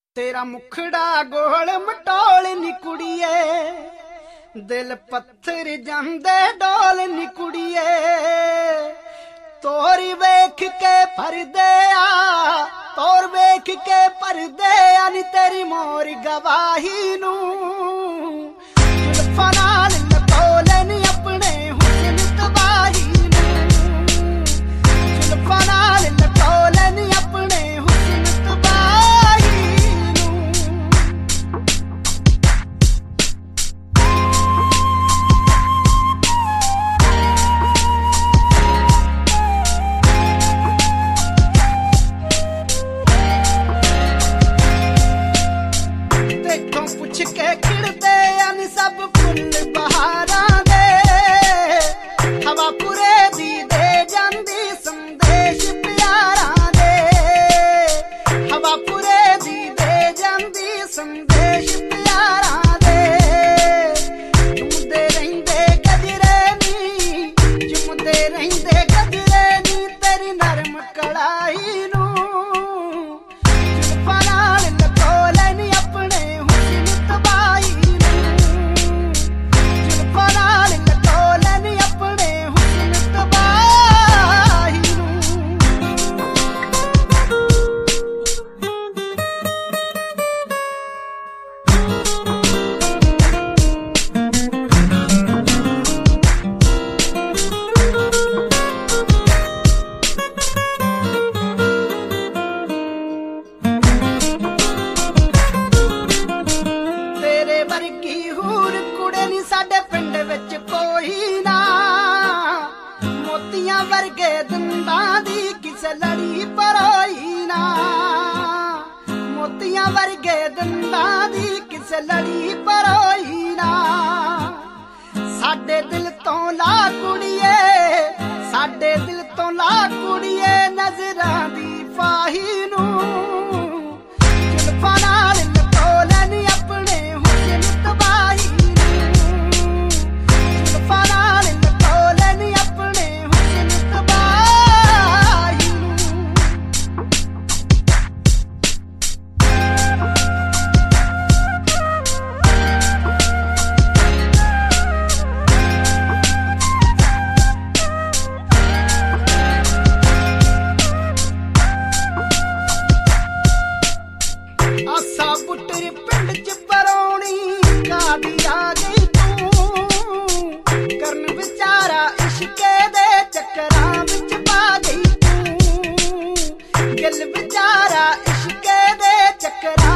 तेरा मुखड़ा गोल मटोल नी कुड़िए, दिल पत्थर जांदे डोल नी कुड़िए। तोरी वेख के परदे आ, तोर वेख के परदे आ नी तेरी मोर गवाही नू। जुल्फां नाल लटोले नी अपने हुस्न तबाही नू, जुल्फां नाल लटोले नी अपने हुस्न तबाही नू। देखो पुछ के खिड़दे अन सब फुल बहारां दे, हवा पुरे दी दे जांदी संदेश प्यारां दे, हवा पुरे दी दे जांदी संदेश प्यारां दे। झुमदे रहिंदे गजरे नी, झुमदे रहिंदे गजरे नी तेरी नरम कड़ाई नू। जुल्फां नाल लटोले नी अपने हुस्न तबाही नू, जुल्फां नाल लटोले नी अपने हुस्न तबाही नू। तेरे वर्गी हूर कुड़े नी साडे पिंड विच कोई ना, मोतियां वर्गे दंदां दी किसे लड़ी परोई ना, मोतियां वर्गे दंदां दी किसे लड़ी परोई ना। साडे दिल तो ला कुड़िए, साडे दिल तो ला कुड़िए नजरां दी फाही नू। जुल्फां नाल लटोले नी अपने हुस्न तबाही नू, जुल्फां नाल लटोले नी अपने हुस्न तबाही नू। आसा पुट्टर पिंड च परौनी कादी आ गई तू, करन विचारा इश्के दे चक्करां विच पा गई तू। दिल विचारा इश्के दे चक्करां